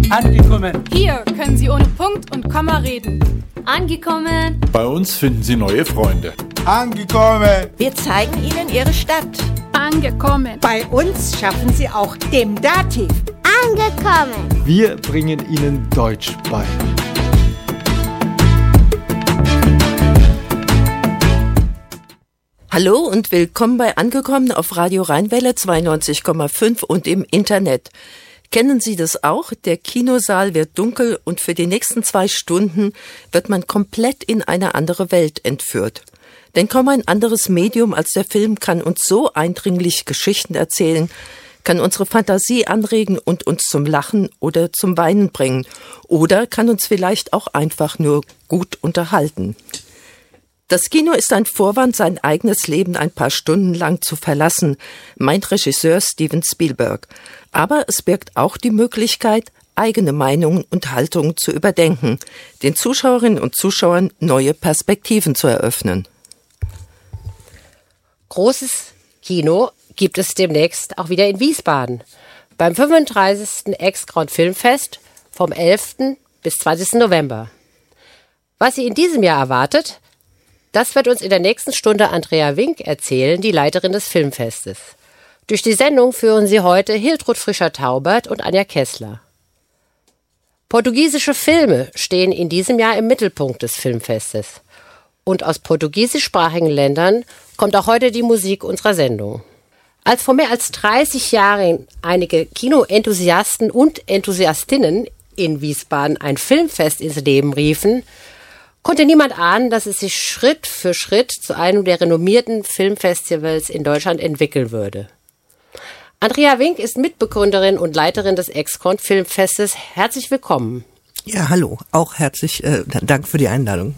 Angekommen. Hier können Sie ohne Punkt und Komma reden. Angekommen. Bei uns finden Sie neue Freunde. Angekommen. Wir zeigen Ihnen Ihre Stadt. Angekommen. Bei uns schaffen Sie auch dem Dativ. Angekommen. Wir bringen Ihnen Deutsch bei. Hallo und willkommen bei Angekommen auf Radio Rheinwelle 92,5 und im Internet. Kennen Sie das auch? Der Kinosaal wird dunkel und für die nächsten 2 Stunden wird man komplett in eine andere Welt entführt. Denn kaum ein anderes Medium als der Film kann uns so eindringlich Geschichten erzählen, kann unsere Fantasie anregen und uns zum Lachen oder zum Weinen bringen. Oder kann uns vielleicht auch einfach nur gut unterhalten. Das Kino ist ein Vorwand, sein eigenes Leben ein paar Stunden lang zu verlassen, meint Regisseur Steven Spielberg. Aber es birgt auch die Möglichkeit, eigene Meinungen und Haltungen zu überdenken, den Zuschauerinnen und Zuschauern neue Perspektiven zu eröffnen. Großes Kino gibt es demnächst auch wieder in Wiesbaden. Beim 35. Ex-Grand Filmfest vom 11. bis 20. November. Was Sie in diesem Jahr erwartet, das wird uns in der nächsten Stunde Andrea Wink erzählen, die Leiterin des Filmfestes. Durch die Sendung führen sie heute Hiltrud Fischer-Taubert und Anja Kessler. Portugiesische Filme stehen in diesem Jahr im Mittelpunkt des Filmfestes. Und aus portugiesischsprachigen Ländern kommt auch heute die Musik unserer Sendung. Als vor mehr als 30 Jahren einige Kinoenthusiasten und Enthusiastinnen in Wiesbaden ein Filmfest ins Leben riefen, konnte niemand ahnen, dass es sich Schritt für Schritt zu einem der renommierten Filmfestivals in Deutschland entwickeln würde. Andrea Wink ist Mitbegründerin und Leiterin des Ex-Grand Filmfestes. Herzlich willkommen. Ja, hallo. Auch herzlich Dank für die Einladung.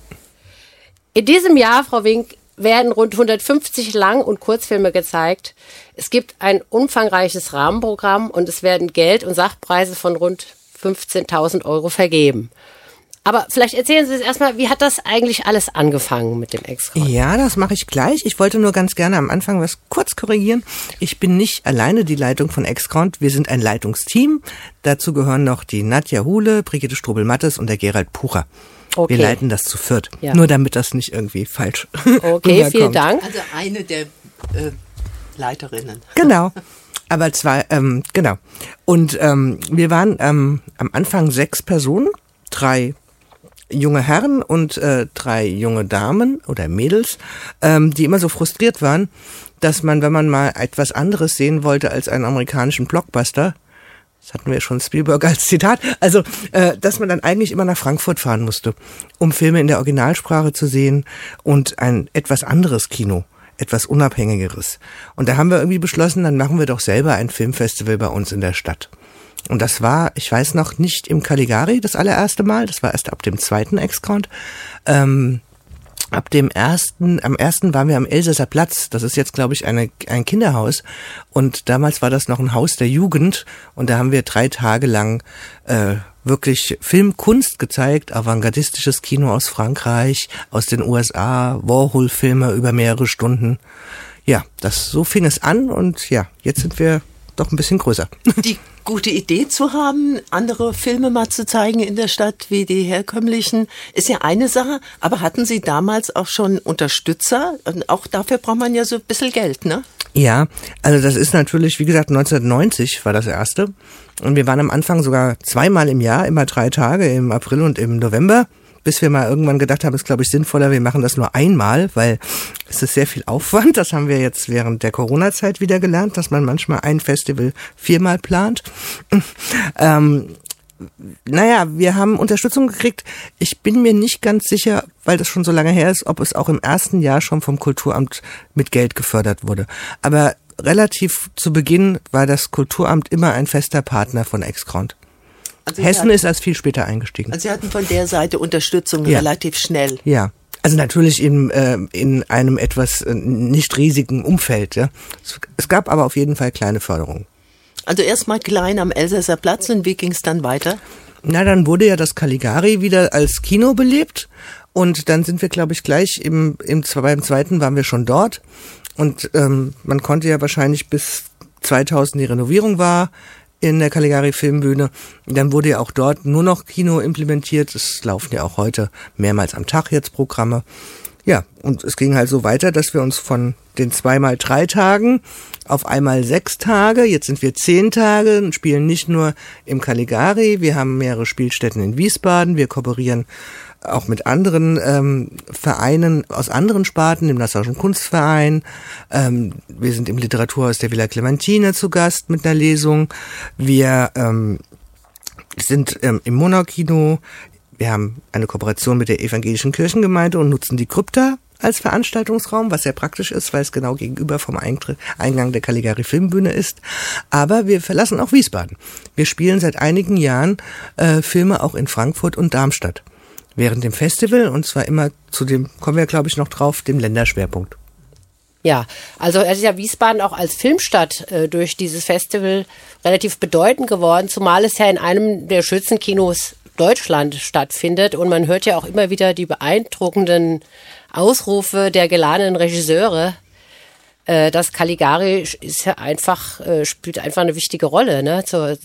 In diesem Jahr, Frau Wink, werden rund 150 Lang- und Kurzfilme gezeigt. Es gibt ein umfangreiches Rahmenprogramm und es werden Geld- und Sachpreise von rund 15.000 Euro vergeben. Aber vielleicht erzählen Sie uns erstmal, wie hat das eigentlich alles angefangen mit dem Ex-Grand? Ja, das mache ich gleich. Ich wollte nur ganz gerne am Anfang was kurz korrigieren. Ich bin nicht alleine die Leitung von Ex-Grand. Wir sind ein Leitungsteam. Dazu gehören noch die Nadja Huhle, Brigitte Strobel-Mattes und der Gerald Pucher. Okay. Wir leiten das zu viert. Ja. Nur damit das nicht irgendwie falsch Okay, vielen Dank. Also eine der Leiterinnen. Genau. Aber 2, genau. Und wir waren am Anfang 6 Personen, 3 junge Herren und 3 junge Damen oder Mädels, die immer so frustriert waren, dass man, wenn man mal etwas anderes sehen wollte als einen amerikanischen Blockbuster, das hatten wir ja schon Spielberg als Zitat, also dass man dann eigentlich immer nach Frankfurt fahren musste, um Filme in der Originalsprache zu sehen und ein etwas anderes Kino, etwas Unabhängigeres. Und da haben wir irgendwie beschlossen, dann machen wir doch selber ein Filmfestival bei uns in der Stadt. Und das war, ich weiß noch, nicht im Caligari das allererste Mal, das war erst ab dem 2. Ex-Grand. Am 1. waren wir am Elsässer Platz, das ist jetzt, glaube ich, ein Kinderhaus. Und damals war das noch ein Haus der Jugend und da haben wir 3 Tage lang wirklich Filmkunst gezeigt, avantgardistisches Kino aus Frankreich, aus den USA, Warhol-Filme über mehrere Stunden. Ja, so fing es an und ja, jetzt sind wir doch ein bisschen größer. Die gute Idee zu haben, andere Filme mal zu zeigen in der Stadt wie die herkömmlichen, ist ja eine Sache, aber hatten Sie damals auch schon Unterstützer? Und auch dafür braucht man ja so ein bisschen Geld, ne? Ja, also das ist natürlich, wie gesagt, 1990 war das erste. Und wir waren am Anfang sogar 2-mal im Jahr, immer 3 Tage, im April und im November. Bis wir mal irgendwann gedacht haben, ist glaube ich sinnvoller, wir machen das nur einmal, weil es ist sehr viel Aufwand. Das haben wir jetzt während der Corona-Zeit wieder gelernt, dass man manchmal ein Festival 4-mal plant. Wir haben Unterstützung gekriegt. Ich bin mir nicht ganz sicher, weil das schon so lange her ist, ob es auch im ersten Jahr schon vom Kulturamt mit Geld gefördert wurde. Aber relativ zu Beginn war das Kulturamt immer ein fester Partner von Ex-Grand. Also Hessen ist erst viel später eingestiegen. Also Sie hatten von der Seite Unterstützung relativ schnell. Ja, also natürlich in einem etwas nicht riesigen Umfeld. Ja. Es gab aber auf jeden Fall kleine Förderungen. Also erstmal klein am Elsässer Platz und wie ging es dann weiter? Na, dann wurde ja das Caligari wieder als Kino belebt und dann sind wir, glaube ich, gleich beim 2. waren wir schon dort und man konnte ja wahrscheinlich bis 2000 die Renovierung war, in der Caligari Filmbühne. Dann wurde ja auch dort nur noch Kino implementiert. Es laufen ja auch heute mehrmals am Tag jetzt Programme. Ja, und es ging halt so weiter, dass wir uns von den 2x3 Tagen auf einmal 6 Tage, jetzt sind wir 10 Tage und spielen nicht nur im Caligari, wir haben mehrere Spielstätten in Wiesbaden, wir kooperieren auch mit anderen Vereinen aus anderen Sparten, dem Nassauischen Kunstverein. Wir sind im Literaturhaus der Villa Clementine zu Gast mit einer Lesung. Wir sind im Monaukino. Wir haben eine Kooperation mit der Evangelischen Kirchengemeinde und nutzen die Krypta als Veranstaltungsraum, was sehr praktisch ist, weil es genau gegenüber vom Eingang der Caligari Filmbühne ist. Aber wir verlassen auch Wiesbaden. Wir spielen seit einigen Jahren Filme auch in Frankfurt und Darmstadt. Während dem Festival, und zwar immer zu dem, kommen wir glaube ich noch drauf, dem Länderschwerpunkt. Ja, also es ist ja Wiesbaden auch als Filmstadt durch dieses Festival relativ bedeutend geworden, zumal es ja in einem der schönsten Kinos Deutschland stattfindet und man hört ja auch immer wieder die beeindruckenden Ausrufe der geladenen Regisseure. Das Caligari ist ja spielt einfach eine wichtige Rolle, ne?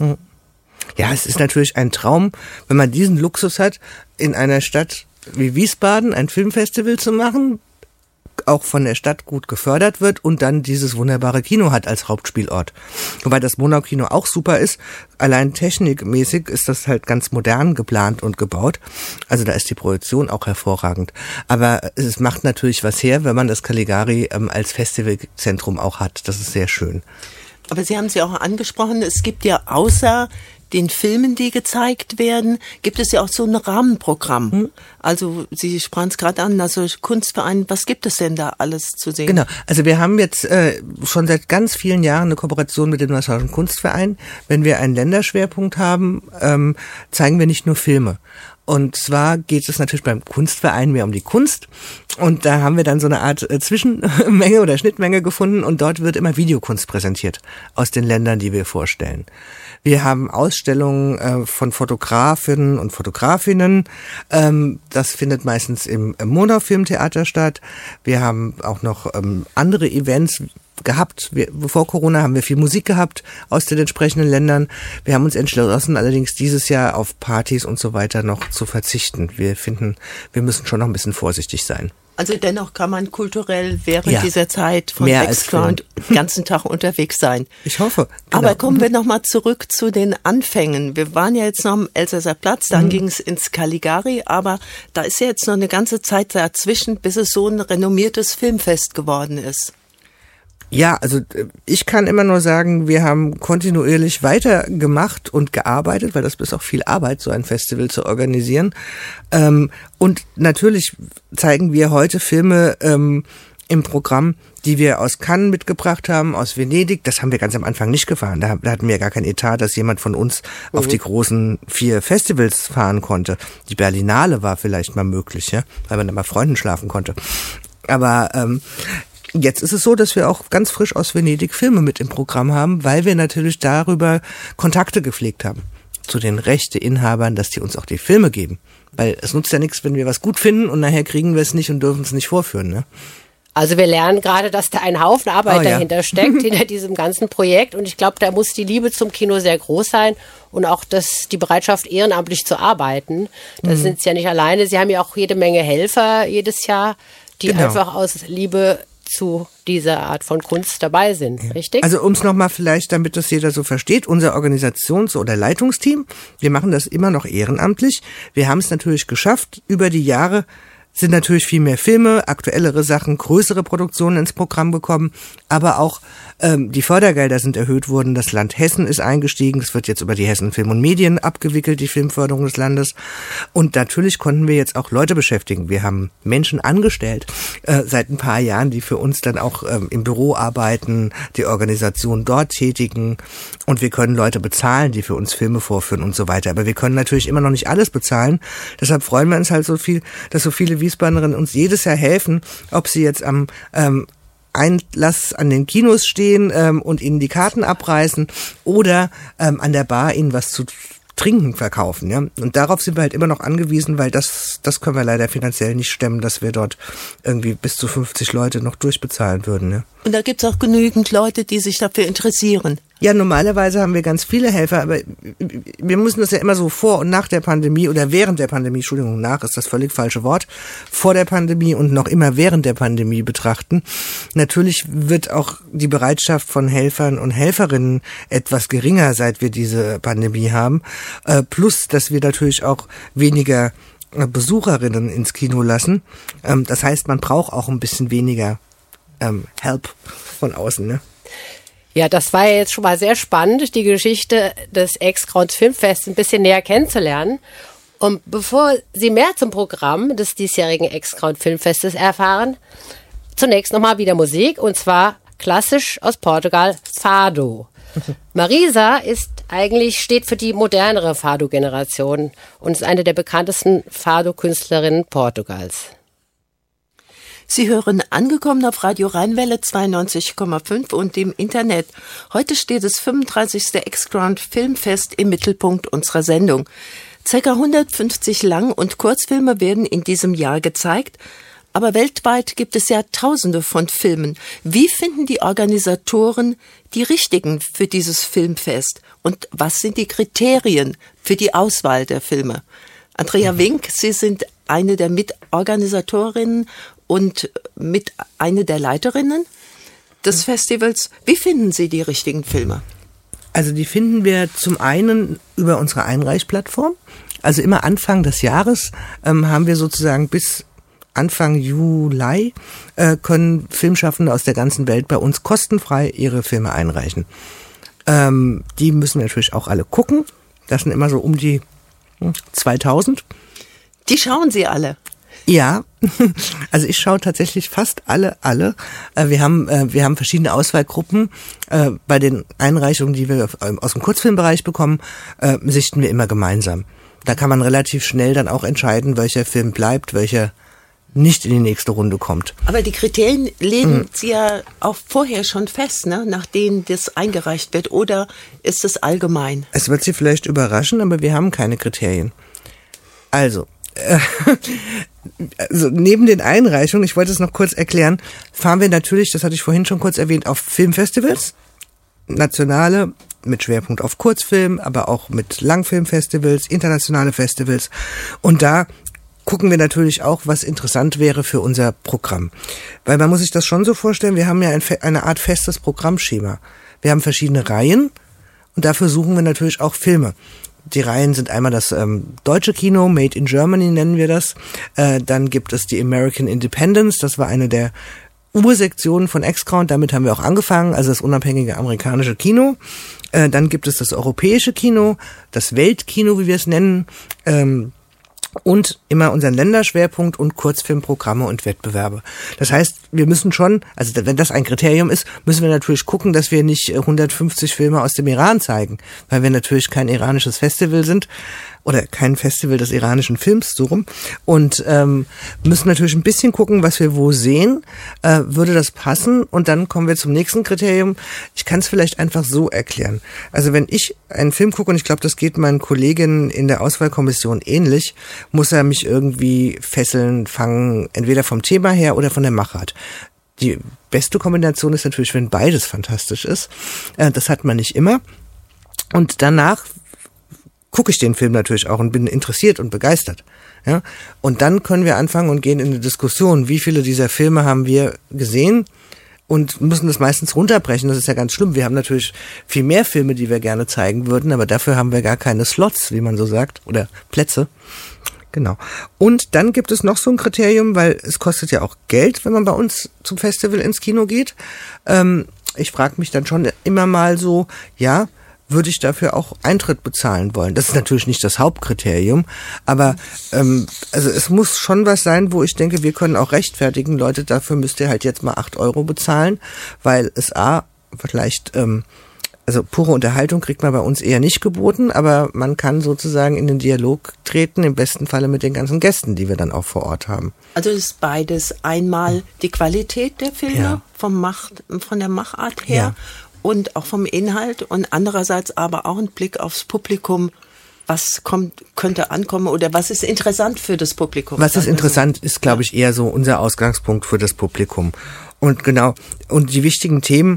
Ja, es ist natürlich ein Traum, wenn man diesen Luxus hat, in einer Stadt wie Wiesbaden ein Filmfestival zu machen, auch von der Stadt gut gefördert wird und dann dieses wunderbare Kino hat als Hauptspielort. Wobei das Monaukino auch super ist, allein technikmäßig ist das halt ganz modern geplant und gebaut. Also da ist die Projektion auch hervorragend. Aber es macht natürlich was her, wenn man das Caligari als Festivalzentrum auch hat. Das ist sehr schön. Aber Sie haben es ja auch angesprochen, es gibt ja außer den Filmen, die gezeigt werden, gibt es ja auch so ein Rahmenprogramm. Also Sie sprachen es gerade an, also Kunstverein, was gibt es denn da alles zu sehen? Genau, also wir haben jetzt schon seit ganz vielen Jahren eine Kooperation mit dem Nassauischen Kunstverein. Wenn wir einen Länderschwerpunkt haben, zeigen wir nicht nur Filme. Und zwar geht es natürlich beim Kunstverein mehr um die Kunst. Und da haben wir dann so eine Art Zwischenmenge oder Schnittmenge gefunden. Und dort wird immer Videokunst präsentiert aus den Ländern, die wir vorstellen. Wir haben Ausstellungen von Fotografinnen und Fotografinnen. Das findet meistens im Monau-Filmtheater statt. Wir haben auch noch andere Events gehabt. Vor Corona haben wir viel Musik gehabt aus den entsprechenden Ländern. Wir haben uns entschlossen, allerdings dieses Jahr auf Partys und so weiter noch zu verzichten. Wir finden, wir müssen schon noch ein bisschen vorsichtig sein. Also dennoch kann man kulturell während dieser Zeit von Background den ganzen Tag unterwegs sein. Ich hoffe. Genau. Aber kommen wir nochmal zurück zu den Anfängen. Wir waren ja jetzt noch am Elsässer Platz, dann ging es ins Caligari, aber da ist ja jetzt noch eine ganze Zeit dazwischen, bis es so ein renommiertes Filmfest geworden ist. Ja, also ich kann immer nur sagen, wir haben kontinuierlich weitergemacht und gearbeitet, weil das ist auch viel Arbeit, so ein Festival zu organisieren. Und natürlich zeigen wir heute Filme im Programm, die wir aus Cannes mitgebracht haben, aus Venedig. Das haben wir ganz am Anfang nicht gefahren. Da hatten wir gar kein Etat, dass jemand von uns auf die großen 4 Festivals fahren konnte. Die Berlinale war vielleicht mal möglich, ja, weil man da mal Freunden schlafen konnte. Aber jetzt ist es so, dass wir auch ganz frisch aus Venedig Filme mit im Programm haben, weil wir natürlich darüber Kontakte gepflegt haben zu den Rechteinhabern, dass die uns auch die Filme geben. Weil es nutzt ja nichts, wenn wir was gut finden und nachher kriegen wir es nicht und dürfen es nicht vorführen, ne? Also wir lernen gerade, dass da ein Haufen Arbeit dahinter steckt, hinter diesem ganzen Projekt. Und ich glaube, da muss die Liebe zum Kino sehr groß sein und auch die Bereitschaft, ehrenamtlich zu arbeiten. Da sind Sie ja nicht alleine. Sie haben ja auch jede Menge Helfer jedes Jahr, die einfach aus Liebe zu dieser Art von Kunst dabei sind, richtig? Also um es nochmal vielleicht, damit das jeder so versteht, unser Organisations- oder Leitungsteam, wir machen das immer noch ehrenamtlich. Wir haben es natürlich geschafft, über die Jahre sind natürlich viel mehr Filme, aktuellere Sachen, größere Produktionen ins Programm gekommen, aber auch die Fördergelder sind erhöht worden, das Land Hessen ist eingestiegen, es wird jetzt über die Hessen Film und Medien abgewickelt, die Filmförderung des Landes, und natürlich konnten wir jetzt auch Leute beschäftigen. Wir haben Menschen angestellt seit ein paar Jahren, die für uns dann auch im Büro arbeiten, die Organisation dort tätigen, und wir können Leute bezahlen, die für uns Filme vorführen und so weiter, aber wir können natürlich immer noch nicht alles bezahlen, deshalb freuen wir uns halt so viel, dass so viele Wiesbaderinnen uns jedes Jahr helfen, ob sie jetzt am Einlass an den Kinos stehen und ihnen die Karten abreißen oder an der Bar ihnen was zu trinken verkaufen. Ja? Und darauf sind wir halt immer noch angewiesen, weil das können wir leider finanziell nicht stemmen, dass wir dort irgendwie bis zu 50 Leute noch durchbezahlen würden. Ja? Und da gibt's auch genügend Leute, die sich dafür interessieren. Ja, normalerweise haben wir ganz viele Helfer, aber wir müssen das ja immer so vor und nach der Pandemie oder während der Pandemie, Entschuldigung, nach ist das völlig falsche Wort, vor der Pandemie und noch immer während der Pandemie betrachten. Natürlich wird auch die Bereitschaft von Helfern und Helferinnen etwas geringer, seit wir diese Pandemie haben. Plus, dass wir natürlich auch weniger Besucherinnen ins Kino lassen. Das heißt, man braucht auch ein bisschen weniger Help von außen, ne? Ja, das war ja jetzt schon mal sehr spannend, die Geschichte des Ex-Krauns Filmfests ein bisschen näher kennenzulernen. Und bevor Sie mehr zum Programm des diesjährigen Ex-Kraun Filmfestes erfahren, zunächst nochmal wieder Musik, und zwar klassisch aus Portugal, Fado. Marisa steht für die modernere Fado-Generation und ist eine der bekanntesten Fado-Künstlerinnen Portugals. Sie hören angekommen auf Radio Rheinwelle 92,5 und im Internet. Heute steht das 35. Ex-Kraun Filmfest im Mittelpunkt unserer Sendung. Ca. 150 Lang- und Kurzfilme werden in diesem Jahr gezeigt, aber weltweit gibt es ja Tausende von Filmen. Wie finden die Organisatoren die richtigen für dieses Filmfest? Und was sind die Kriterien für die Auswahl der Filme? Andrea Wink, Sie sind eine der Mitorganisatorinnen und mit eine der Leiterinnen des Festivals. Wie finden Sie die richtigen Filme? Also die finden wir zum einen über unsere Einreichplattform. Also immer Anfang des Jahres haben wir sozusagen bis Anfang Juli können Filmschaffende aus der ganzen Welt bei uns kostenfrei ihre Filme einreichen. Die müssen wir natürlich auch alle gucken. Das sind immer so um die 2000. Die schauen Sie alle? Ja, also ich schaue tatsächlich fast alle. Wir haben verschiedene Auswahlgruppen. Bei den Einreichungen, die wir aus dem Kurzfilmbereich bekommen, sichten wir immer gemeinsam. Da kann man relativ schnell dann auch entscheiden, welcher Film bleibt, welcher nicht in die nächste Runde kommt. Aber die Kriterien legen Sie ja auch vorher schon fest, ne? Nach denen das eingereicht wird, oder ist es allgemein? Es wird Sie vielleicht überraschen, aber wir haben keine Kriterien. Also neben den Einreichungen, ich wollte es noch kurz erklären, fahren wir natürlich, das hatte ich vorhin schon kurz erwähnt, auf Filmfestivals, nationale, mit Schwerpunkt auf Kurzfilm, aber auch mit Langfilmfestivals, internationale Festivals, und da gucken wir natürlich auch, was interessant wäre für unser Programm. Weil man muss sich das schon so vorstellen, wir haben ja eine Art festes Programmschema. Wir haben verschiedene Reihen und dafür suchen wir natürlich auch Filme. Die Reihen sind einmal das deutsche Kino, Made in Germany nennen wir das. Dann gibt es die American Independence, das war eine der Ursektionen von Ex-Kraun, damit haben wir auch angefangen, also das unabhängige amerikanische Kino. Dann gibt es das europäische Kino, das Weltkino, wie wir es nennen, und immer unseren Länderschwerpunkt und Kurzfilmprogramme und Wettbewerbe. Das heißt, wir müssen schon, also wenn das ein Kriterium ist, müssen wir natürlich gucken, dass wir nicht 150 Filme aus dem Iran zeigen, weil wir natürlich kein iranisches Festival sind oder kein Festival des iranischen Films, so rum, und müssen natürlich ein bisschen gucken, was wir wo sehen, würde das passen, und dann kommen wir zum nächsten Kriterium. Ich kann es vielleicht einfach so erklären. Also wenn ich einen Film gucke, und ich glaube, das geht meinen Kolleginnen in der Auswahlkommission ähnlich, muss er mich irgendwie fesseln, fangen, entweder vom Thema her oder von der Machart. Die beste Kombination ist natürlich, wenn beides fantastisch ist. Das hat man nicht immer. Und danach gucke ich den Film natürlich auch und bin interessiert und begeistert. Ja? Und dann können wir anfangen und gehen in eine Diskussion, wie viele dieser Filme haben wir gesehen, und müssen das meistens runterbrechen. Das ist ja ganz schlimm. Wir haben natürlich viel mehr Filme, die wir gerne zeigen würden, aber dafür haben wir gar keine Slots, wie man so sagt, oder Plätze. Genau. Und dann gibt es noch so ein Kriterium, weil es kostet ja auch Geld, wenn man bei uns zum Festival ins Kino geht. Ich frage mich dann schon immer mal so, ja, würde ich dafür auch Eintritt bezahlen wollen? Das ist natürlich nicht das Hauptkriterium, aber also es muss schon was sein, wo ich denke, wir können auch rechtfertigen, Leute, dafür müsst ihr halt jetzt mal 8 € bezahlen, weil es vielleicht also pure Unterhaltung kriegt man bei uns eher nicht geboten, aber man kann sozusagen in den Dialog treten, im besten Falle mit den ganzen Gästen, die wir dann auch vor Ort haben. Also es ist beides. Einmal die Qualität der Filme, ja, von der Machart her, ja, und auch vom Inhalt, und andererseits aber auch ein Blick aufs Publikum. Was könnte ankommen, oder was ist interessant für das Publikum? Was ist interessant, ist, glaube ich, eher so unser Ausgangspunkt für das Publikum. Und genau, und die wichtigen Themen,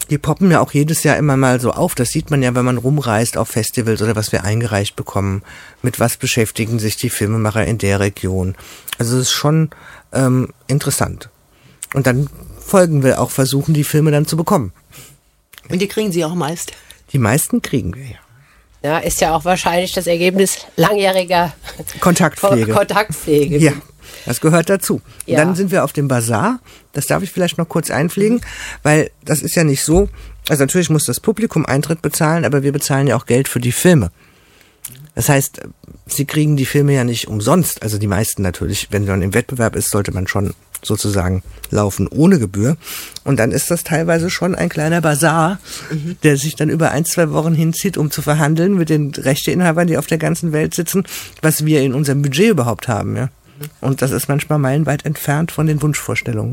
Die poppen ja auch jedes Jahr immer mal so auf. Das sieht man ja, wenn man rumreist auf Festivals oder was wir eingereicht bekommen. Mit was beschäftigen sich die Filmemacher in der Region? Also es ist schon interessant. Und dann folgen wir auch, versuchen die Filme dann zu bekommen. Und die kriegen Sie auch meist? Die meisten kriegen wir, ja. Ja, ist ja auch wahrscheinlich das Ergebnis langjähriger Kontaktpflege. Ja, das gehört dazu. Ja. Dann sind wir auf dem Bazar. Das darf ich vielleicht noch kurz einpflegen, weil das ist ja nicht so. Also natürlich muss das Publikum Eintritt bezahlen, aber wir bezahlen ja auch Geld für die Filme. Das heißt, sie kriegen die Filme ja nicht umsonst. Also die meisten natürlich. Wenn man im Wettbewerb ist, sollte man schon sozusagen laufen ohne Gebühr. Und dann ist das teilweise schon ein kleiner Bazar, der sich dann über 1-2 Wochen hinzieht, um zu verhandeln mit den Rechteinhabern, die auf der ganzen Welt sitzen, was wir in unserem Budget überhaupt haben. Ja. Und das ist manchmal meilenweit entfernt von den Wunschvorstellungen.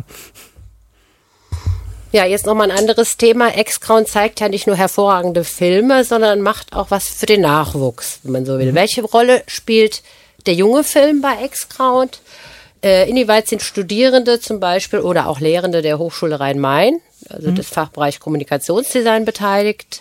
Ja, jetzt nochmal ein anderes Thema. X-Crown zeigt ja nicht nur hervorragende Filme, sondern macht auch was für den Nachwuchs, wenn man so will. Welche Rolle spielt der junge Film bei X-Crown? Inwieweit sind Studierende zum Beispiel oder auch Lehrende der Hochschule Rhein-Main, also des Fachbereich Kommunikationsdesign, beteiligt?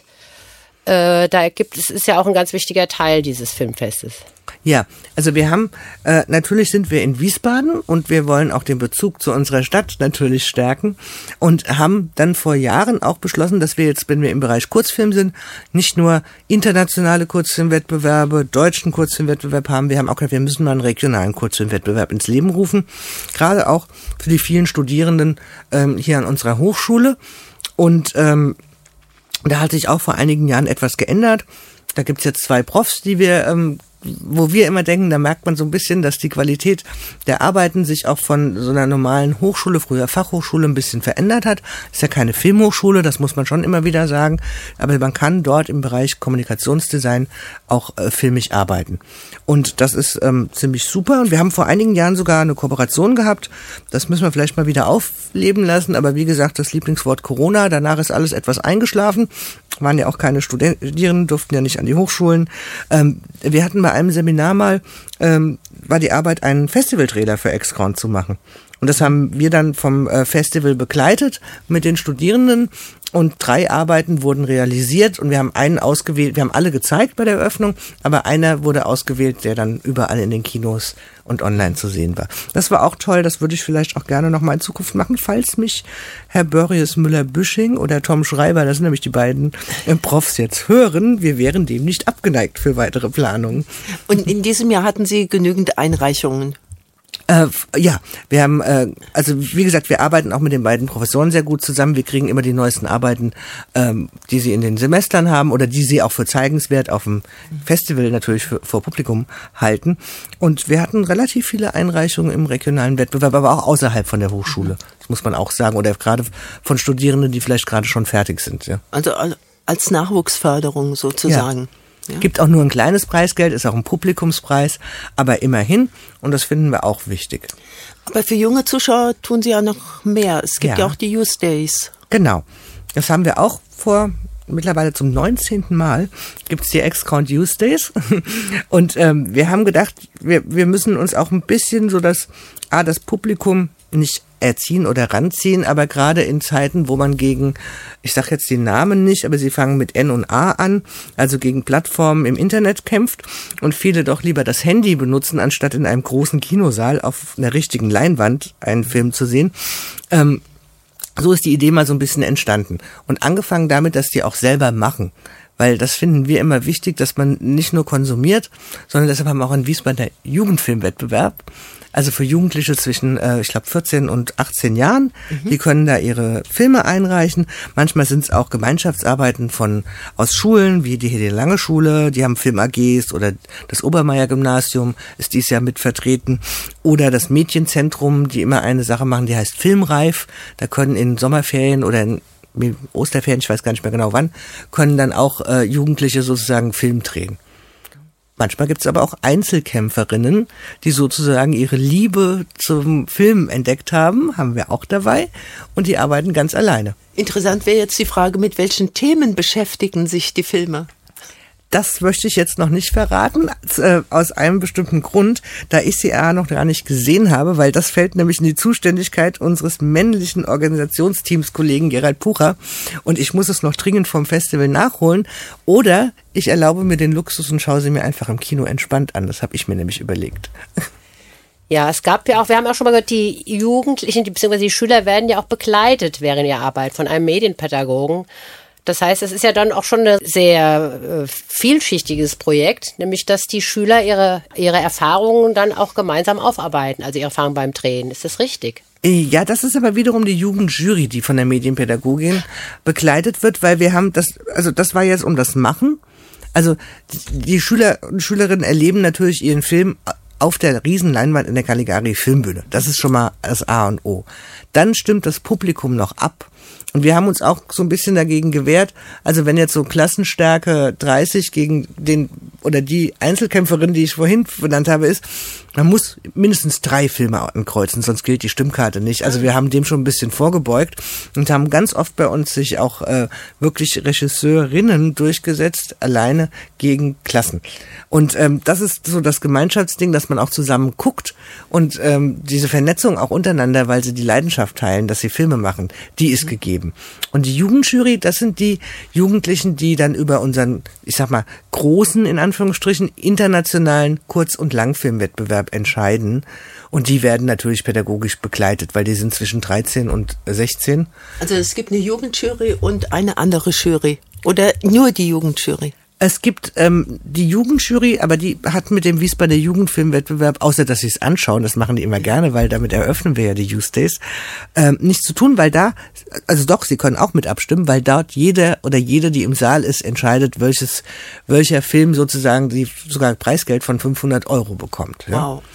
Ist ja auch ein ganz wichtiger Teil dieses Filmfestes. Ja, also wir haben, natürlich sind wir in Wiesbaden und wir wollen auch den Bezug zu unserer Stadt natürlich stärken und haben dann vor Jahren auch beschlossen, dass wir jetzt, wenn wir im Bereich Kurzfilm sind, nicht nur internationale Kurzfilmwettbewerbe, deutschen Kurzfilmwettbewerb haben, wir haben auch gesagt, wir müssen mal einen regionalen Kurzfilmwettbewerb ins Leben rufen, gerade auch für die vielen Studierenden hier an unserer Hochschule. Und da hat sich auch vor einigen Jahren etwas geändert. Da gibt's jetzt 2 Profs, die wir wo wir immer denken, da merkt man so ein bisschen, dass die Qualität der Arbeiten sich auch von so einer normalen Hochschule, früher Fachhochschule, ein bisschen verändert hat. Ist ja keine Filmhochschule, das muss man schon immer wieder sagen, aber man kann dort im Bereich Kommunikationsdesign auch filmisch arbeiten. Und das ist ziemlich super. Und wir haben vor einigen Jahren sogar eine Kooperation gehabt. Das müssen wir vielleicht mal wieder aufleben lassen, aber wie gesagt, das Lieblingswort Corona, danach ist alles etwas eingeschlafen. Waren ja auch keine Studierenden, durften ja nicht an die Hochschulen. Wir hatten bei einem Seminar mal, war die Arbeit, einen Festivaltrailer für X-Crown zu machen. Und das haben wir dann vom Festival begleitet mit den Studierenden und 3 Arbeiten wurden realisiert und wir haben einen ausgewählt, wir haben alle gezeigt bei der Eröffnung, aber einer wurde ausgewählt, der dann überall in den Kinos und online zu sehen war. Das war auch toll, das würde ich vielleicht auch gerne nochmal in Zukunft machen, falls mich Herr Börries Müller-Büsching oder Tom Schreiber, das sind nämlich die beiden Profs, jetzt hören, wir wären dem nicht abgeneigt für weitere Planungen. Und in diesem Jahr hatten Sie genügend Einreichungen? Ja, wir haben, also wie gesagt, wir arbeiten auch mit den beiden Professoren sehr gut zusammen. Wir kriegen immer die neuesten Arbeiten, die sie in den Semestern haben oder die sie auch für zeigenswert auf dem Festival natürlich vor Publikum halten. Und wir hatten relativ viele Einreichungen im regionalen Wettbewerb, aber auch außerhalb von der Hochschule. Das muss man auch sagen. Oder gerade von Studierenden, die vielleicht gerade schon fertig sind. Ja. Also als Nachwuchsförderung sozusagen. Ja. Ja. Gibt auch nur ein kleines Preisgeld, ist auch ein Publikumspreis, aber immerhin, und das finden wir auch wichtig. Aber für junge Zuschauer tun Sie ja noch mehr. Es gibt ja auch die Youth Days. Genau, das haben wir auch mittlerweile zum 19. Mal gibt's die X-Crown Youth Days und wir haben gedacht, wir müssen uns auch ein bisschen so das Publikum nicht erziehen oder ranziehen, aber gerade in Zeiten, wo man gegen, ich sage jetzt die Namen nicht, aber sie fangen mit N und A an, also gegen Plattformen im Internet kämpft und viele doch lieber das Handy benutzen, anstatt in einem großen Kinosaal auf einer richtigen Leinwand einen Film zu sehen. So ist die Idee mal so ein bisschen entstanden und angefangen damit, dass die auch selber machen. Weil das finden wir immer wichtig, dass man nicht nur konsumiert, sondern deshalb haben wir auch in Wiesbaden der Jugendfilmwettbewerb. Also für Jugendliche zwischen, 14 und 18 Jahren. Die können da ihre Filme einreichen. Manchmal sind es auch Gemeinschaftsarbeiten aus Schulen, wie die Hede-Lange-Schule. Die haben Film-AGs oder das Obermeier-Gymnasium ist dieses Jahr mit vertreten. Oder das Mädchenzentrum, die immer eine Sache machen, die heißt Filmreif. Da können in Sommerferien oder in Osterferien, ich weiß gar nicht mehr genau wann, können dann auch Jugendliche sozusagen Film drehen. Manchmal gibt es aber auch Einzelkämpferinnen, die sozusagen ihre Liebe zum Film entdeckt haben wir auch dabei und die arbeiten ganz alleine. Interessant wäre jetzt die Frage, mit welchen Themen beschäftigen sich die Filme? Das möchte ich jetzt noch nicht verraten, aus einem bestimmten Grund, da ich sie noch gar nicht gesehen habe, weil das fällt nämlich in die Zuständigkeit unseres männlichen Organisationsteams Kollegen Gerald Pucher und ich muss es noch dringend vom Festival nachholen oder ich erlaube mir den Luxus und schaue sie mir einfach im Kino entspannt an. Das habe ich mir nämlich überlegt. Ja, es gab ja auch, wir haben auch schon mal gehört, die Jugendlichen, beziehungsweise die Schüler werden ja auch begleitet während ihrer Arbeit von einem Medienpädagogen. Das heißt, es ist ja dann auch schon ein sehr vielschichtiges Projekt, nämlich dass die Schüler ihre Erfahrungen dann auch gemeinsam aufarbeiten, also ihre Erfahrungen beim Drehen. Ist das richtig? Ja, das ist aber wiederum die Jugendjury, die von der Medienpädagogin begleitet wird, weil wir haben das war jetzt um das Machen. Also die Schüler und Schülerinnen erleben natürlich ihren Film auf der Riesenleinwand in der Caligari Filmbühne. Das ist schon mal das A und O. Dann stimmt das Publikum noch ab. Und wir haben uns auch so ein bisschen dagegen gewehrt, also wenn jetzt so Klassenstärke 30 gegen den oder die Einzelkämpferin, die ich vorhin benannt habe, ist, man muss mindestens 3 Filme ankreuzen, sonst gilt die Stimmkarte nicht. Also wir haben dem schon ein bisschen vorgebeugt und haben ganz oft bei uns sich auch wirklich Regisseurinnen durchgesetzt, alleine gegen Klassen. Und das ist so das Gemeinschaftsding, dass man auch zusammen guckt und diese Vernetzung auch untereinander, weil sie die Leidenschaft teilen, dass sie Filme machen, die ist gegeben. Und die Jugendjury, das sind die Jugendlichen, die dann über unseren, ich sag mal, großen, in Anführungsstrichen, internationalen Kurz- und Langfilmwettbewerb entscheiden. Und die werden natürlich pädagogisch begleitet, weil die sind zwischen 13 und 16. Also es gibt eine Jugendjury und eine andere Jury. Oder nur die Jugendjury? Es gibt die Jugendjury, aber die hat mit dem Wiesbadener Jugendfilmwettbewerb, außer dass sie es anschauen, das machen die immer gerne, weil damit eröffnen wir ja die Youth Days, nichts zu tun, weil da, also doch, sie können auch mit abstimmen, weil dort jeder oder jede, die im Saal ist, entscheidet, welcher Film sozusagen die sogar Preisgeld von 500 € bekommt. Ja? Wow.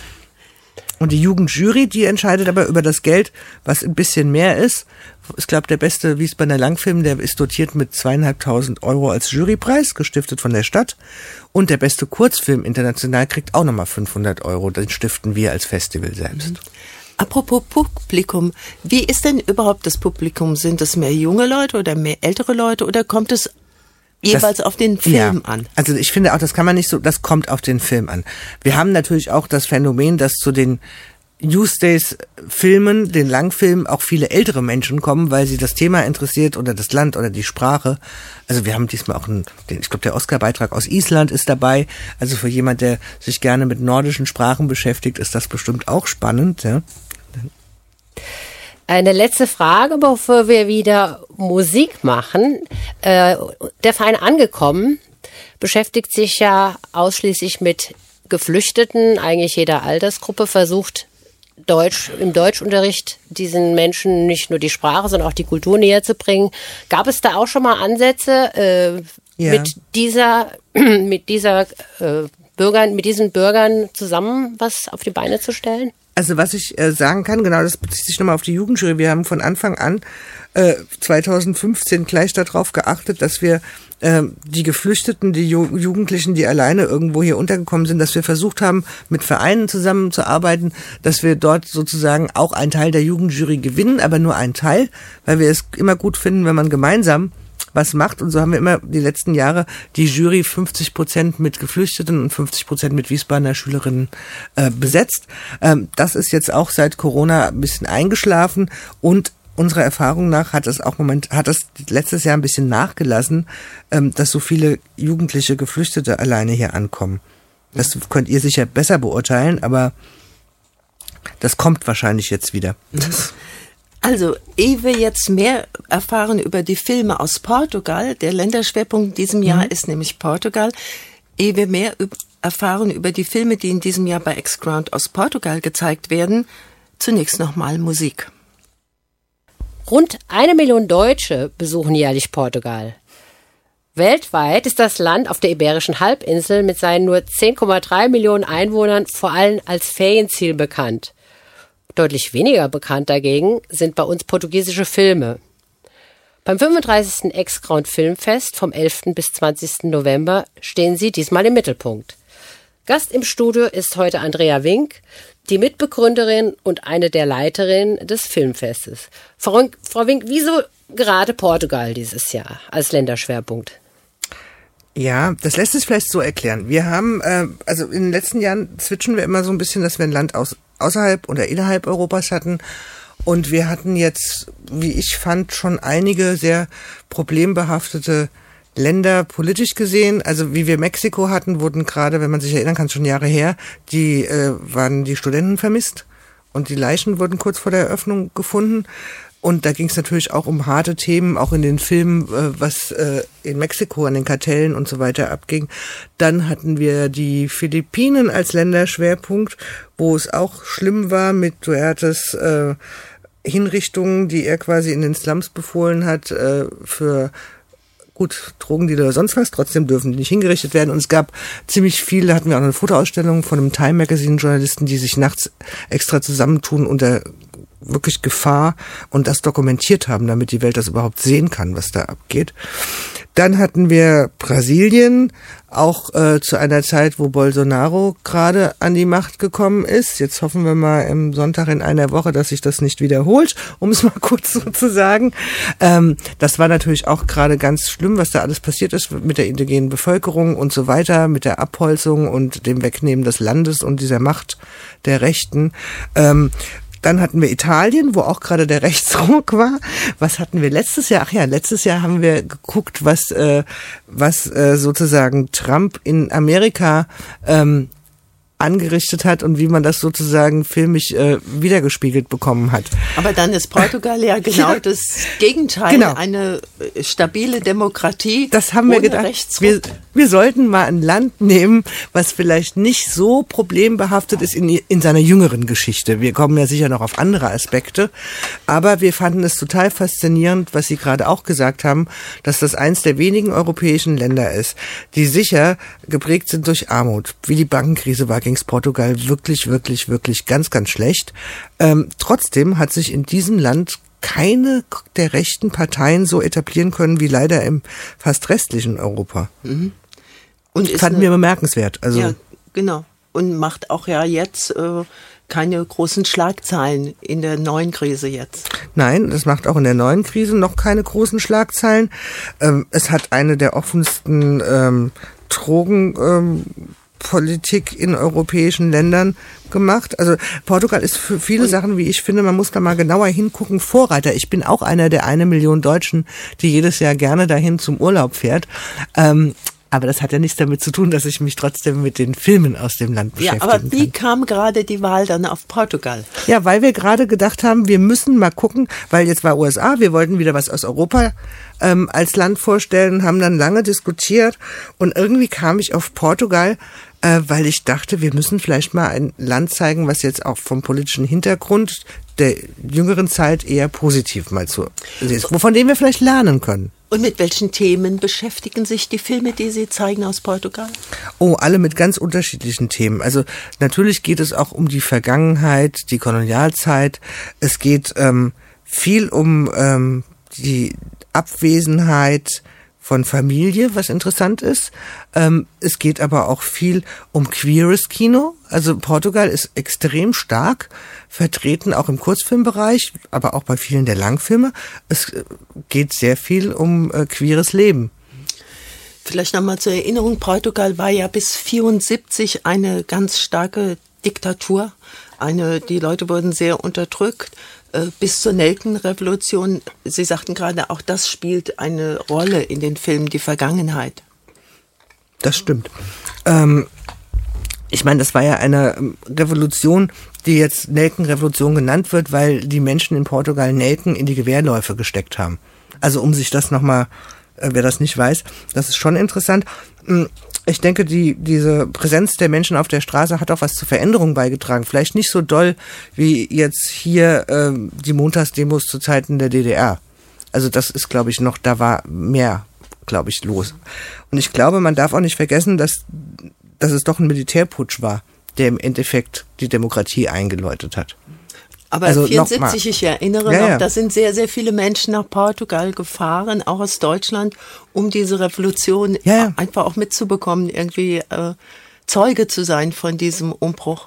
Und die Jugendjury, die entscheidet aber über das Geld, was ein bisschen mehr ist. Ich glaube, der beste Wiesbadener Langfilm, der ist dotiert mit 2.500 € als Jurypreis, gestiftet von der Stadt. Und der beste Kurzfilm international kriegt auch nochmal 500 €. Den stiften wir als Festival selbst. Apropos Publikum, wie ist denn überhaupt das Publikum? Sind es mehr junge Leute oder mehr ältere Leute oder kommt es jeweils auf den Film an? Also ich finde auch, das kann man nicht so, das kommt auf den Film an. Wir haben natürlich auch das Phänomen, dass zu den Youth Days Filmen, den Langfilmen, auch viele ältere Menschen kommen, weil sie das Thema interessiert oder das Land oder die Sprache. Also wir haben diesmal auch ich glaube, der Oscar-Beitrag aus Island ist dabei. Also für jemand, der sich gerne mit nordischen Sprachen beschäftigt, ist das bestimmt auch spannend. Ja. Eine letzte Frage, bevor wir wieder Musik machen. Der Verein Angekommen beschäftigt sich ja ausschließlich mit Geflüchteten. Eigentlich jeder Altersgruppe versucht im Deutschunterricht diesen Menschen nicht nur die Sprache, sondern auch die Kultur näher zu bringen. Gab es da auch schon mal Ansätze, mit diesen Bürgern zusammen was auf die Beine zu stellen? Also was ich sagen kann, genau, das bezieht sich nochmal auf die Jugendjury. Wir haben von Anfang an 2015 gleich darauf geachtet, dass wir die Geflüchteten, die Jugendlichen, die alleine irgendwo hier untergekommen sind, dass wir versucht haben, mit Vereinen zusammenzuarbeiten, dass wir dort sozusagen auch einen Teil der Jugendjury gewinnen, aber nur einen Teil, weil wir es immer gut finden, wenn man gemeinsam was macht. Und so haben wir immer die letzten Jahre die Jury 50% mit Geflüchteten und 50% mit Wiesbadener Schülerinnen besetzt. Das ist jetzt auch seit Corona ein bisschen eingeschlafen und unserer Erfahrung nach hat es letztes Jahr ein bisschen nachgelassen, dass so viele jugendliche Geflüchtete alleine hier ankommen. Das könnt ihr sicher besser beurteilen, aber das kommt wahrscheinlich jetzt wieder. Also, ehe wir jetzt mehr erfahren über die Filme aus Portugal, der Länderschwerpunkt in diesem Jahr ist nämlich Portugal, ehe wir mehr erfahren über die Filme, die in diesem Jahr bei X-Ground aus Portugal gezeigt werden, zunächst nochmal Musik. Rund 1 Million Deutsche besuchen jährlich Portugal. Weltweit ist das Land auf der Iberischen Halbinsel mit seinen nur 10,3 Millionen Einwohnern vor allem als Ferienziel bekannt. Deutlich weniger bekannt dagegen sind bei uns portugiesische Filme. Beim 35. X-Ground Filmfest vom 11. bis 20. November stehen sie diesmal im Mittelpunkt. Gast im Studio ist heute Andrea Wink, die Mitbegründerin und eine der Leiterinnen des Filmfestes. Frau Wink, wieso gerade Portugal dieses Jahr als Länderschwerpunkt? Ja, das lässt sich vielleicht so erklären. Wir haben, also in den letzten Jahren switchen wir immer so ein bisschen, dass wir ein Land außerhalb oder innerhalb Europas hatten. Und wir hatten jetzt, wie ich fand, schon einige sehr problembehaftete Länder politisch gesehen. Also wie wir Mexiko hatten, wurden gerade, wenn man sich erinnern kann, schon Jahre her, waren die Studenten vermisst. Und die Leichen wurden kurz vor der Eröffnung gefunden. Und da ging es natürlich auch um harte Themen, auch in den Filmen, was in Mexiko an den Kartellen und so weiter abging. Dann hatten wir die Philippinen als Länderschwerpunkt, wo es auch schlimm war mit Duertes Hinrichtungen, die er quasi in den Slums befohlen hat für Drogendealer oder sonst was. Trotzdem dürfen die nicht hingerichtet werden. Und es gab ziemlich viele, da hatten wir auch eine Fotoausstellung von einem Time Magazine Journalisten, die sich nachts extra zusammentun unter wirklich Gefahr und das dokumentiert haben, damit die Welt das überhaupt sehen kann, was da abgeht. Dann hatten wir Brasilien, auch zu einer Zeit, wo Bolsonaro gerade an die Macht gekommen ist. Jetzt hoffen wir mal im Sonntag in einer Woche, dass sich das nicht wiederholt, um es mal kurz so zu sagen. Das war natürlich auch gerade ganz schlimm, was da alles passiert ist mit der indigenen Bevölkerung und so weiter, mit der Abholzung und dem Wegnehmen des Landes und dieser Macht der Rechten. Dann hatten wir Italien, wo auch gerade der Rechtsruck war. Was hatten wir letztes Jahr? Ach ja, letztes Jahr haben wir geguckt, was sozusagen Trump in Amerika angerichtet hat und wie man das sozusagen filmisch wiedergespiegelt bekommen hat. Aber dann ist Portugal ja genau das Gegenteil, genau. Eine stabile Demokratie. Das haben wir gedacht. Wir sollten mal ein Land nehmen, was vielleicht nicht so problembehaftet ist in seiner jüngeren Geschichte. Wir kommen ja sicher noch auf andere Aspekte, aber wir fanden es total faszinierend, was Sie gerade auch gesagt haben, dass das eins der wenigen europäischen Länder ist, die sicher geprägt sind durch Armut, wie die Bankenkrise war, ging's Portugal wirklich, wirklich, wirklich ganz, ganz schlecht. Trotzdem hat sich in diesem Land keine der rechten Parteien so etablieren können wie leider im fast restlichen Europa. Mhm. Und fanden wir bemerkenswert. Also ja, genau. Und macht auch ja jetzt keine großen Schlagzeilen in der neuen Krise jetzt. Nein, das macht auch in der neuen Krise noch keine großen Schlagzeilen. Es hat eine der offensten Drogenpolitik in europäischen Ländern gemacht. Also Portugal ist für viele Sachen, wie ich finde, man muss da mal genauer hingucken, Vorreiter. Ich bin auch einer der 1 Million Deutschen, die jedes Jahr gerne dahin zum Urlaub fährt. Aber das hat ja nichts damit zu tun, dass ich mich trotzdem mit den Filmen aus dem Land beschäftigen kann. Ja, aber wie kam gerade die Wahl dann auf Portugal? Ja, weil wir gerade gedacht haben, wir müssen mal gucken, weil jetzt war USA, wir wollten wieder was aus Europa als Land vorstellen, haben dann lange diskutiert und irgendwie kam ich auf Portugal, weil ich dachte, wir müssen vielleicht mal ein Land zeigen, was jetzt auch vom politischen Hintergrund der jüngeren Zeit eher positiv mal zu ist, von dem wir vielleicht lernen können. Und mit welchen Themen beschäftigen sich die Filme, die Sie zeigen aus Portugal? Oh, alle mit ganz unterschiedlichen Themen. Also natürlich geht es auch um die Vergangenheit, die Kolonialzeit. Es geht viel um die Abwesenheit von Familie, was interessant ist. Es geht aber auch viel um queeres Kino. Also Portugal ist extrem stark vertreten, auch im Kurzfilmbereich, aber auch bei vielen der Langfilme. Es geht sehr viel um queeres Leben. Vielleicht nochmal zur Erinnerung, Portugal war ja bis 1974 eine ganz starke Diktatur. Die Leute wurden sehr unterdrückt. Bis zur Nelkenrevolution, Sie sagten gerade, auch das spielt eine Rolle in den Filmen, die Vergangenheit. Das stimmt. Ich meine, das war ja eine Revolution, die jetzt Nelkenrevolution genannt wird, weil die Menschen in Portugal Nelken in die Gewehrläufe gesteckt haben. Also um sich das nochmal, wer das nicht weiß, das ist schon interessant. Ich denke, diese Präsenz der Menschen auf der Straße hat auch was zur Veränderung beigetragen. Vielleicht nicht so doll wie jetzt hier die Montagsdemos zu Zeiten der DDR. Also das ist, glaube ich, noch, da war mehr, glaube ich, los. Und ich glaube, man darf auch nicht vergessen, dass es doch ein Militärputsch war, der im Endeffekt die Demokratie eingeläutet hat. Aber also 1974, ich erinnere noch, da sind sehr, sehr viele Menschen nach Portugal gefahren, auch aus Deutschland, um diese Revolution einfach auch mitzubekommen, irgendwie Zeuge zu sein von diesem Umbruch.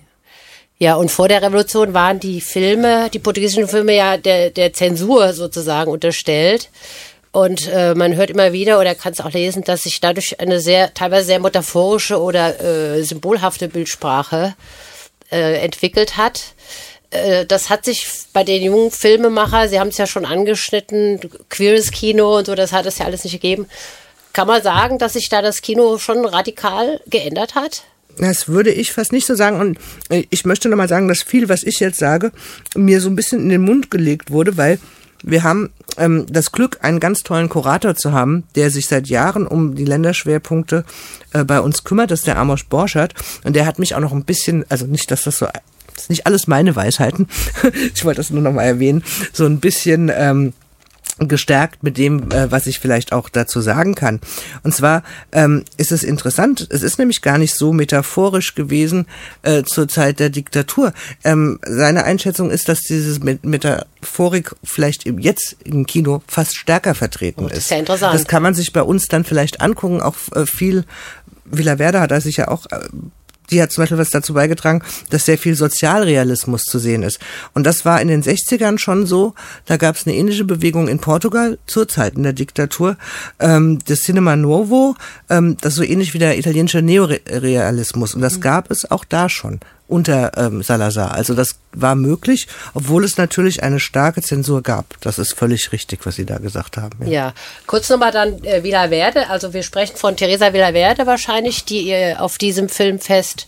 Ja, und vor der Revolution waren die portugiesischen Filme ja der Zensur sozusagen unterstellt. Und man hört immer wieder oder kann es auch lesen, dass sich dadurch eine teilweise sehr metaphorische oder symbolhafte Bildsprache entwickelt hat. Das hat sich bei den jungen Filmemacher, Sie haben es ja schon angeschnitten, queeres Kino und so, das hat es ja alles nicht gegeben. Kann man sagen, dass sich da das Kino schon radikal geändert hat? Das würde ich fast nicht so sagen. Und ich möchte nochmal sagen, dass viel, was ich jetzt sage, mir so ein bisschen in den Mund gelegt wurde, weil wir haben das Glück, einen ganz tollen Kurator zu haben, der sich seit Jahren um die Länderschwerpunkte bei uns kümmert. Das ist der Amos Borschert. Und der hat mich auch noch ein bisschen, also nicht, dass das ist nicht alles meine Weisheiten, ich wollte das nur noch mal erwähnen, so ein bisschen gestärkt mit dem, was ich vielleicht auch dazu sagen kann. Und zwar ist es interessant, es ist nämlich gar nicht so metaphorisch gewesen zur Zeit der Diktatur. Seine Einschätzung ist, dass diese Metaphorik vielleicht jetzt im Kino fast stärker vertreten ist. Das ist ja interessant. Das kann man sich bei uns dann vielleicht angucken. Auch viel, Villaverda hat da sicher auch... Die hat zum Beispiel was dazu beigetragen, dass sehr viel Sozialrealismus zu sehen ist. Und das war in den 60ern schon so. Da gab es eine ähnliche Bewegung in Portugal zur Zeit in der Diktatur. Das Cinema Novo, das ist so ähnlich wie der italienische Neorealismus. Und das gab es auch da schon unter Salazar. Also das war möglich, obwohl es natürlich eine starke Zensur gab. Das ist völlig richtig, was Sie da gesagt haben. Ja, kurz nochmal dann Villaverde. Also wir sprechen von Teresa Villaverde wahrscheinlich, die auf diesem Filmfest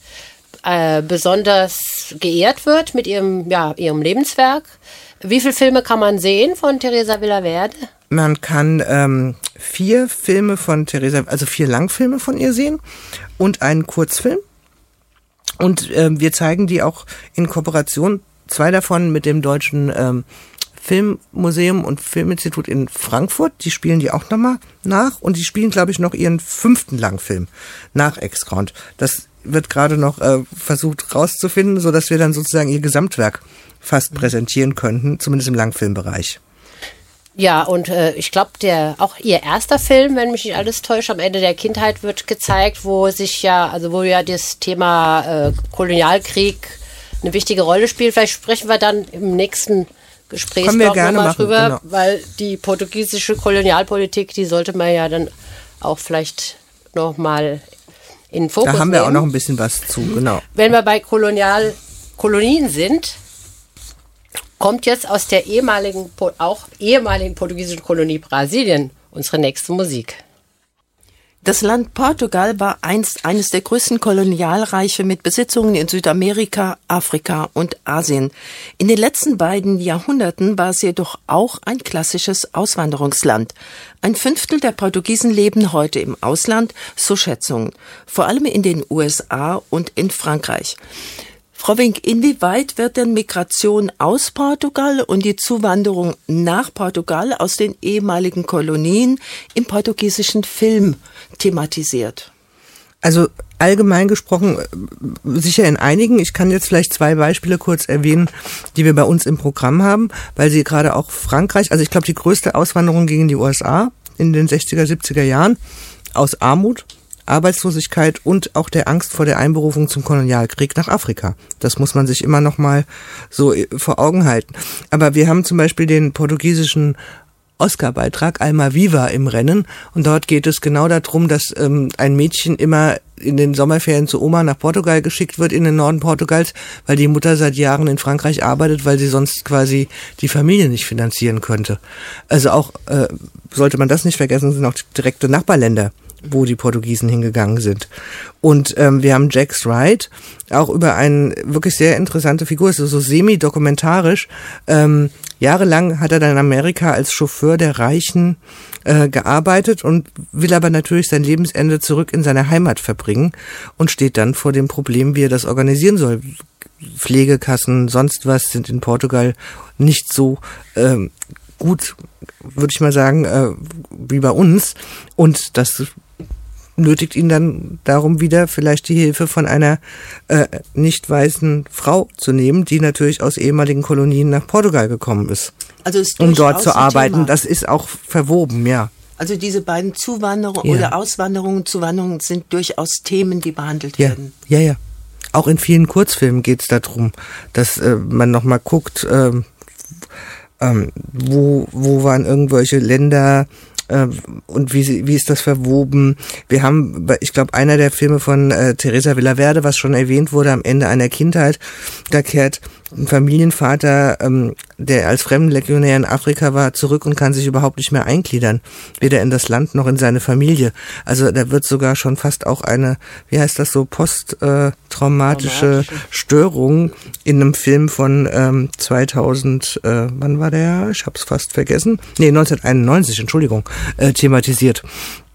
besonders geehrt wird mit ihrem Lebenswerk. Wie viele Filme kann man sehen von Teresa Villaverde? Man kann 4 Filme von Teresa, also 4 Langfilme von ihr sehen und einen Kurzfilm. Und wir zeigen die auch in Kooperation, 2 davon mit dem Deutschen Filmmuseum und Filminstitut in Frankfurt. Die spielen die auch nochmal nach und die spielen, glaube ich, noch ihren 5. Langfilm nach Ex-Ground. Das wird gerade noch versucht rauszufinden, sodass wir dann sozusagen ihr Gesamtwerk fast präsentieren könnten, zumindest im Langfilmbereich. Ja, und ich glaube, auch ihr erster Film, wenn mich nicht alles täuscht, am Ende der Kindheit wird gezeigt, wo ja das Thema Kolonialkrieg eine wichtige Rolle spielt. Vielleicht sprechen wir dann im nächsten Gesprächsblock nochmal drüber, genau. Weil die portugiesische Kolonialpolitik, die sollte man ja dann auch vielleicht nochmal in den Fokus nehmen. Da haben wir auch noch ein bisschen was zu, genau. Wenn wir bei Kolonien sind, kommt jetzt aus der ehemaligen portugiesischen Kolonie Brasilien unsere nächste Musik. Das Land Portugal war einst eines der größten Kolonialreiche mit Besitzungen in Südamerika, Afrika und Asien. In den letzten beiden Jahrhunderten war es jedoch auch ein klassisches Auswanderungsland. 1/5 der Portugiesen leben heute im Ausland, so Schätzungen, vor allem in den USA und in Frankreich. Frau Wink, inwieweit wird denn Migration aus Portugal und die Zuwanderung nach Portugal aus den ehemaligen Kolonien im portugiesischen Film thematisiert? Also allgemein gesprochen, sicher in einigen. Ich kann jetzt vielleicht 2 Beispiele kurz erwähnen, die wir bei uns im Programm haben, weil sie gerade auch Frankreich, also ich glaube, die größte Auswanderung ging in die USA in den 60er, 70er Jahren aus Armut, Arbeitslosigkeit und auch der Angst vor der Einberufung zum Kolonialkrieg nach Afrika. Das muss man sich immer noch mal so vor Augen halten. Aber wir haben zum Beispiel den portugiesischen Oscar-Beitrag Alma Viva im Rennen und dort geht es genau darum, dass ein Mädchen immer in den Sommerferien zu Oma nach Portugal geschickt wird, in den Norden Portugals, weil die Mutter seit Jahren in Frankreich arbeitet, weil sie sonst quasi die Familie nicht finanzieren könnte. Also auch, sollte man das nicht vergessen, sind auch direkte Nachbarländer, wo die Portugiesen hingegangen sind. Und wir haben Jack Wright, auch über eine wirklich sehr interessante Figur, ist so semi-dokumentarisch. Jahrelang hat er dann in Amerika als Chauffeur der Reichen gearbeitet und will aber natürlich sein Lebensende zurück in seine Heimat verbringen und steht dann vor dem Problem, wie er das organisieren soll. Pflegekassen, sonst was sind in Portugal nicht so gut, würde ich mal sagen, wie bei uns. Und das nötigt ihn dann darum wieder, vielleicht die Hilfe von einer nicht weißen Frau zu nehmen, die natürlich aus ehemaligen Kolonien nach Portugal gekommen ist, also um dort zu arbeiten. Thema. Das ist auch verwoben, ja. Also diese beiden Zuwanderungen oder Auswanderungen, Zuwanderungen sind durchaus Themen, die behandelt werden. Ja. Auch in vielen Kurzfilmen geht es darum, dass man nochmal guckt, wo waren irgendwelche Länder, und wie ist das verwoben. Wir haben, ich glaube, einer der Filme von Teresa Villaverde, was schon erwähnt wurde, am Ende einer Kindheit, da kehrt ein Familienvater, der als Fremdenlegionär in Afrika war, zurück und kann sich überhaupt nicht mehr eingliedern, weder in das Land noch in seine Familie. Also da wird sogar schon fast auch eine, wie heißt das so, posttraumatische Störung in einem Film von 2000, wann war der? Ich hab's fast vergessen. 1991, Entschuldigung, thematisiert.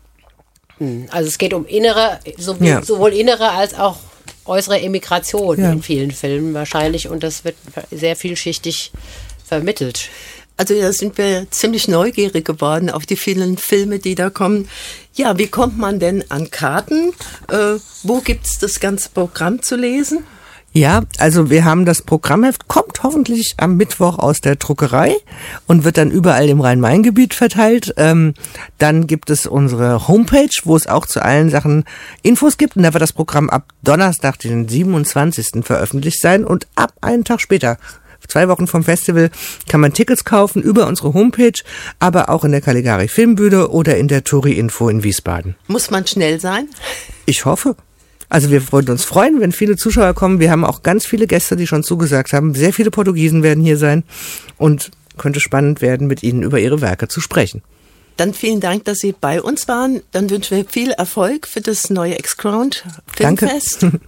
Also es geht um sowohl innere als auch äußere Emigration in vielen Filmen wahrscheinlich, und das wird sehr vielschichtig vermittelt. Also da sind wir ziemlich neugierig geworden auf die vielen Filme, die da kommen. Ja, wie kommt man denn an Karten? Wo gibt's das ganze Programm zu lesen? Ja, also wir haben das Programmheft, kommt hoffentlich am Mittwoch aus der Druckerei und wird dann überall im Rhein-Main-Gebiet verteilt. Dann gibt es unsere Homepage, wo es auch zu allen Sachen Infos gibt. Und da wird das Programm ab Donnerstag, den 27. veröffentlicht sein. Und ab einen Tag später, 2 Wochen vom Festival, kann man Tickets kaufen über unsere Homepage, aber auch in der Caligari Filmbühne oder in der Touri-Info in Wiesbaden. Muss man schnell sein? Ich hoffe. Also wir würden uns freuen, wenn viele Zuschauer kommen. Wir haben auch ganz viele Gäste, die schon zugesagt haben. Sehr viele Portugiesen werden hier sein und könnte spannend werden, mit ihnen über ihre Werke zu sprechen. Dann vielen Dank, dass Sie bei uns waren. Dann wünschen wir viel Erfolg für das neue X-Crowned Filmfest. Danke.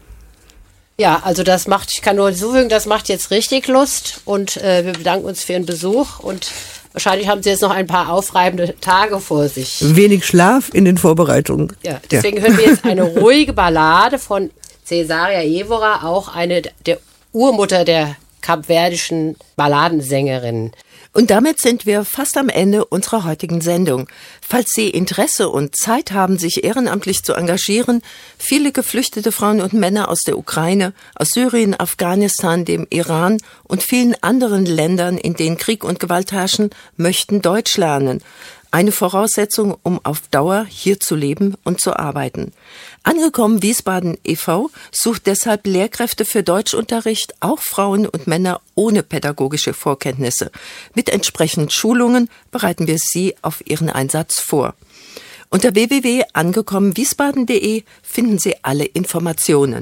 Ja, also ich kann nur hinzufügen, das macht jetzt richtig Lust, und wir bedanken uns für Ihren Besuch, und wahrscheinlich haben Sie jetzt noch ein paar aufreibende Tage vor sich. Wenig Schlaf in den Vorbereitungen. Ja, deswegen hören wir jetzt eine ruhige Ballade von Cesaria Évora, auch eine der Urmutter der kapverdischen Balladensängerin. Und damit sind wir fast am Ende unserer heutigen Sendung. Falls Sie Interesse und Zeit haben, sich ehrenamtlich zu engagieren, viele geflüchtete Frauen und Männer aus der Ukraine, aus Syrien, Afghanistan, dem Iran und vielen anderen Ländern, in denen Krieg und Gewalt herrschen, möchten Deutsch lernen. Eine Voraussetzung, um auf Dauer hier zu leben und zu arbeiten. Angekommen Wiesbaden e.V. sucht deshalb Lehrkräfte für Deutschunterricht, auch Frauen und Männer ohne pädagogische Vorkenntnisse. Mit entsprechenden Schulungen bereiten wir Sie auf Ihren Einsatz vor. Unter www.angekommenwiesbaden.de finden Sie alle Informationen.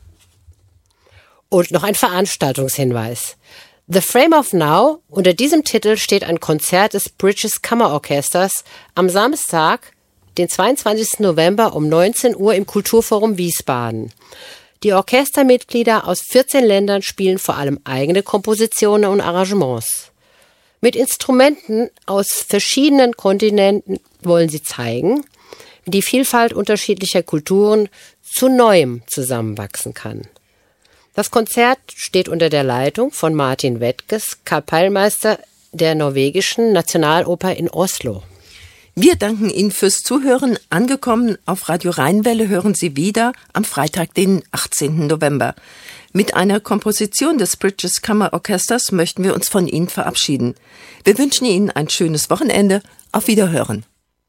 Und noch ein Veranstaltungshinweis. The Frame of Now, unter diesem Titel steht ein Konzert des Bridges Kammerorchesters am Samstag, den 22. November um 19 Uhr im Kulturforum Wiesbaden. Die Orchestermitglieder aus 14 Ländern spielen vor allem eigene Kompositionen und Arrangements. Mit Instrumenten aus verschiedenen Kontinenten wollen sie zeigen, wie die Vielfalt unterschiedlicher Kulturen zu Neuem zusammenwachsen kann. Das Konzert steht unter der Leitung von Martin Wettges, Kapellmeister der norwegischen Nationaloper in Oslo. Wir danken Ihnen fürs Zuhören. Angekommen auf Radio Rheinwelle hören Sie wieder am Freitag, den 18. November. Mit einer Komposition des Bridges Kammerorchesters möchten wir uns von Ihnen verabschieden. Wir wünschen Ihnen ein schönes Wochenende. Auf Wiederhören.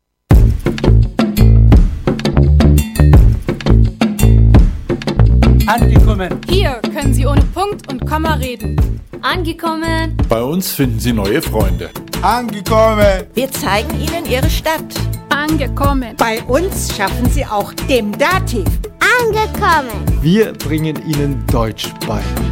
Angekommen. Hier können Sie ohne Punkt und Komma reden. Angekommen. Bei uns finden Sie neue Freunde. Angekommen. Wir zeigen Ihnen Ihre Stadt. Angekommen. Bei uns schaffen Sie auch dem Dativ. Angekommen. Wir bringen Ihnen Deutsch bei.